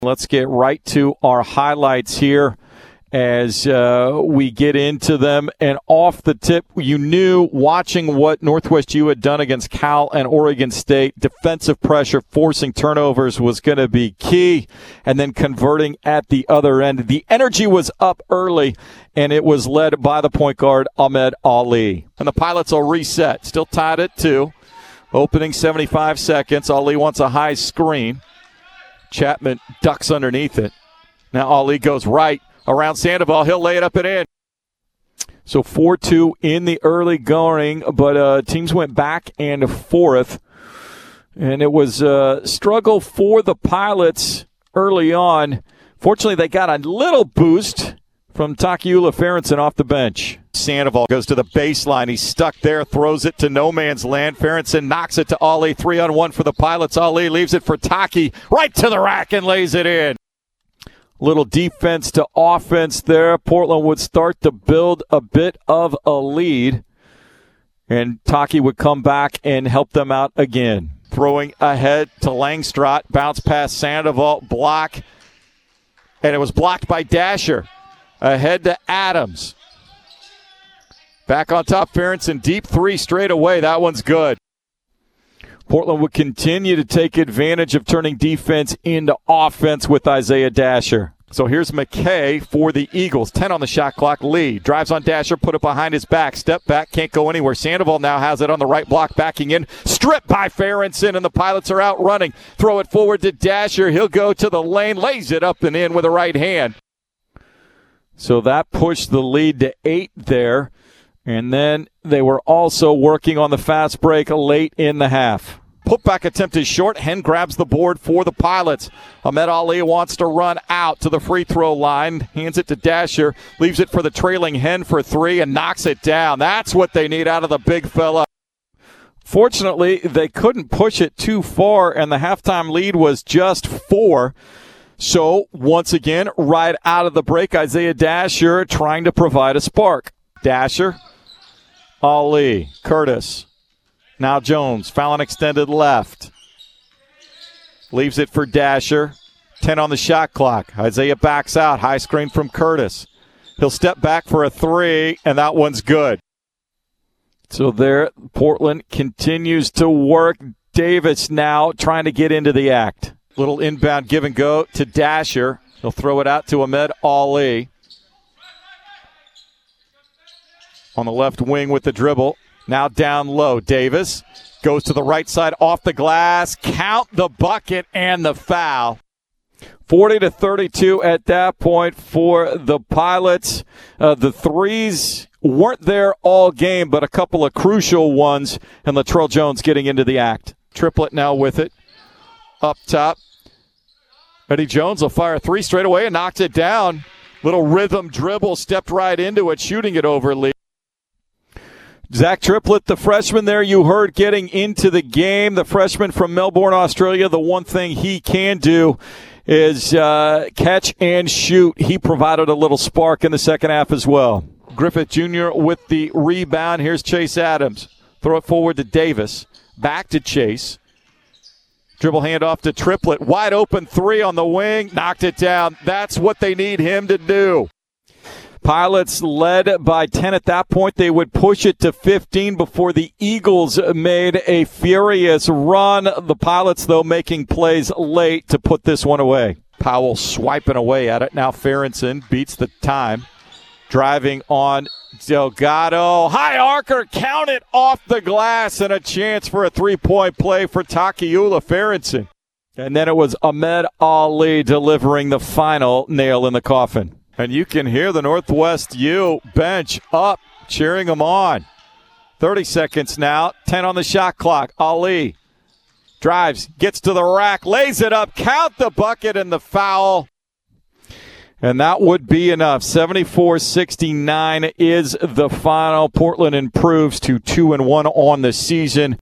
Let's get right to our highlights here as we get into them. And off the tip, you knew watching what Northwest U had done against Cal and Oregon State, defensive pressure, forcing turnovers was going to be key, and then converting at the other end. The energy was up early, and it was led by the point guard, Ahmed Ali. And the Pilots will reset, still tied at 2. Opening 75 seconds. Ali wants a high screen. Chapman ducks underneath it. Now Ali goes right around Sandoval. He'll lay it up and in. So 4-2 in the early going, but teams went back and forth. And it was a struggle for the Pilots early on. Fortunately, they got a little boost from Takiula Ferentsen off the bench. Sandoval goes to the baseline. He's stuck there, throws it to no man's land. Ferentsen knocks it to Ali. 3-on-1 for the Pilots. Ali leaves it for Taki. Right to the rack and lays it in. Little defense to offense there. Portland would start to build a bit of a lead. And Taki would come back and help them out again. Throwing ahead to Langstrot. Bounce past Sandoval. Block. And it was blocked by Dasher. Ahead to Adams. Back on top, Ferentsen. Deep three straight away. That one's good. Portland would continue to take advantage of turning defense into offense with Isaiah Dasher. So here's McKay for the Eagles. 10 on the shot clock. Lee drives on Dasher, put it behind his back. Step back, can't go anywhere. Sandoval now has it on the right block, backing in. Stripped by Ferentsen, and the Pilots are out running. Throw it forward to Dasher. He'll go to the lane, lays it up and in with a right hand. So that pushed the lead to 8 there. And then they were also working on the fast break late in the half. Putback attempt is short. Hen grabs the board for the Pilots. Ahmed Ali wants to run out to the free throw line. Hands it to Dasher. Leaves it for the trailing Hen for 3 and knocks it down. That's what they need out of the big fella. Fortunately, they couldn't push it too far, and the halftime lead was just 4. So, once again, right out of the break, Isaiah Dasher trying to provide a spark. Dasher, Ali, Curtis. Now Jones, Fallon extended left. Leaves it for Dasher. 10 on the shot clock. Isaiah backs out. High screen from Curtis. He'll step back for a 3, and that one's good. So there, Portland continues to work. Davis now trying to get into the act. Little inbound give and go to Dasher. He'll throw it out to Ahmed Ali. On the left wing with the dribble. Now down low. Davis goes to the right side off the glass. Count the bucket and the foul. 40-32 at that point for the Pilots. The threes weren't there all game, but a couple of crucial ones. And Latrell Jones getting into the act. Triplett now with it. Up top. Eddie Jones will fire a 3 straight away and knocks it down. Little rhythm dribble, stepped right into it, shooting it over Lee. Zach Triplett, the freshman there you heard getting into the game. The freshman from Melbourne, Australia, the one thing he can do is catch and shoot. He provided a little spark in the second half as well. Griffith Jr. with the rebound. Here's Chase Adams. Throw it forward to Davis. Back to Chase. Dribble handoff to Triplett. Wide open 3 on the wing. Knocked it down. That's what they need him to do. Pilots led by 10 at that point. They would push it to 15 before the Eagles made a furious run. The Pilots, though, making plays late to put this one away. Powell swiping away at it. Now Ferentsen beats the time. Driving on Delgado. High arcer, count it off the glass, and a chance for a 3-point play for Takiula Ferentsen. And then it was Ahmed Ali delivering the final nail in the coffin. And you can hear the Northwest U bench up, cheering them on. 30 seconds now, 10 on the shot clock. Ali drives, gets to the rack, lays it up, count the bucket and the foul. And that would be enough. 74-69 is the final. Portland improves to 2-1 on the season.